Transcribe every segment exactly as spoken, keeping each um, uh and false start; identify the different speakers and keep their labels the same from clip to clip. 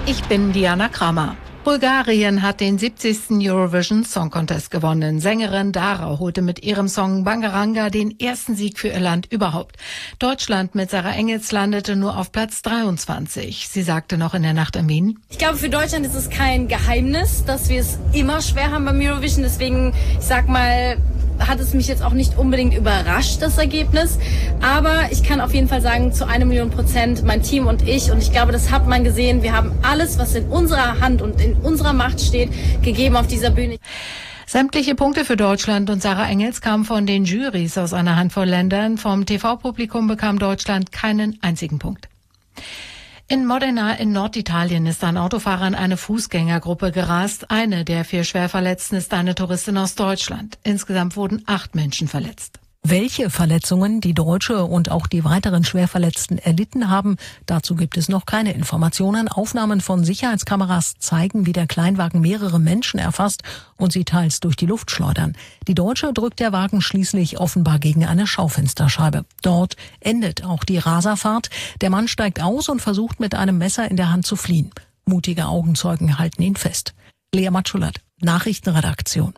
Speaker 1: Ich bin Diana Kramer. Bulgarien hat den siebzigsten Eurovision Song Contest gewonnen. Sängerin Dara holte mit ihrem Song Bangaranga den ersten Sieg für ihr Land überhaupt. Deutschland mit Sarah Engels landete nur auf Platz dreiundzwanzig. Sie sagte noch in der Nacht in Wien:
Speaker 2: Ich glaube, für Deutschland ist es kein Geheimnis, dass wir es immer schwer haben beim Eurovision. Deswegen, ich sag mal, hat es mich jetzt auch nicht unbedingt überrascht, das Ergebnis. Aber ich kann auf jeden Fall sagen, zu einer Million Prozent mein Team und ich. Und ich glaube, das hat man gesehen. Wir haben alles, was in unserer Hand und in unserer Macht steht, gegeben auf dieser Bühne.
Speaker 1: Sämtliche Punkte für Deutschland und Sarah Engels kamen von den Jurys aus einer Handvoll Ländern. Vom T V-Publikum bekam Deutschland keinen einzigen Punkt. In Modena in Norditalien ist ein Autofahrer in eine Fußgängergruppe gerast. Eine der vier Schwerverletzten ist eine Touristin aus Deutschland. Insgesamt wurden acht Menschen verletzt.
Speaker 3: Welche Verletzungen die Deutsche und auch die weiteren Schwerverletzten erlitten haben, dazu gibt es noch keine Informationen. Aufnahmen von Sicherheitskameras zeigen, wie der Kleinwagen mehrere Menschen erfasst und sie teils durch die Luft schleudern. Die Deutsche drückt der Wagen schließlich offenbar gegen eine Schaufensterscheibe. Dort endet auch die Raserfahrt. Der Mann steigt aus und versucht mit einem Messer in der Hand zu fliehen. Mutige Augenzeugen halten ihn fest. Lea Matschulat, Nachrichtenredaktion.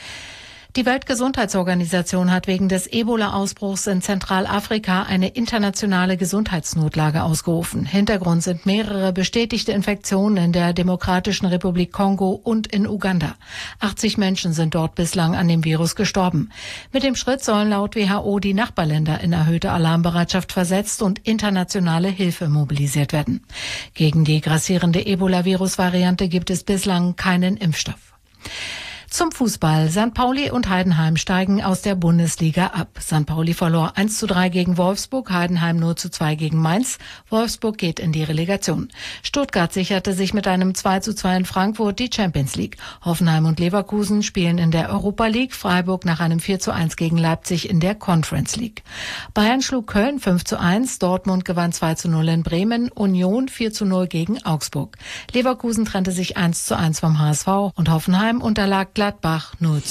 Speaker 1: Die Weltgesundheitsorganisation hat wegen des Ebola-Ausbruchs in Zentralafrika eine internationale Gesundheitsnotlage ausgerufen. Hintergrund sind mehrere bestätigte Infektionen in der Demokratischen Republik Kongo und in Uganda. achtzig Menschen sind dort bislang an dem Virus gestorben. Mit dem Schritt sollen laut W H O die Nachbarländer in erhöhte Alarmbereitschaft versetzt und internationale Hilfe mobilisiert werden. Gegen die grassierende Ebola-Virus-Variante gibt es bislang keinen Impfstoff. Zum Fußball. Sankt Pauli und Heidenheim steigen aus der Bundesliga ab. Sankt Pauli verlor eins zu drei gegen Wolfsburg, Heidenheim null zu zwei gegen Mainz. Wolfsburg geht in die Relegation. Stuttgart sicherte sich mit einem zwei zu zwei in Frankfurt die Champions League. Hoffenheim und Leverkusen spielen in der Europa League. Freiburg nach einem vier zu eins gegen Leipzig in der Conference League. Bayern schlug Köln fünf zu eins. Dortmund gewann zwei zu null in Bremen. Union vier zu null gegen Augsburg. Leverkusen trennte sich eins zu eins vom H S V und Hoffenheim unterlag Gladbach null zu null.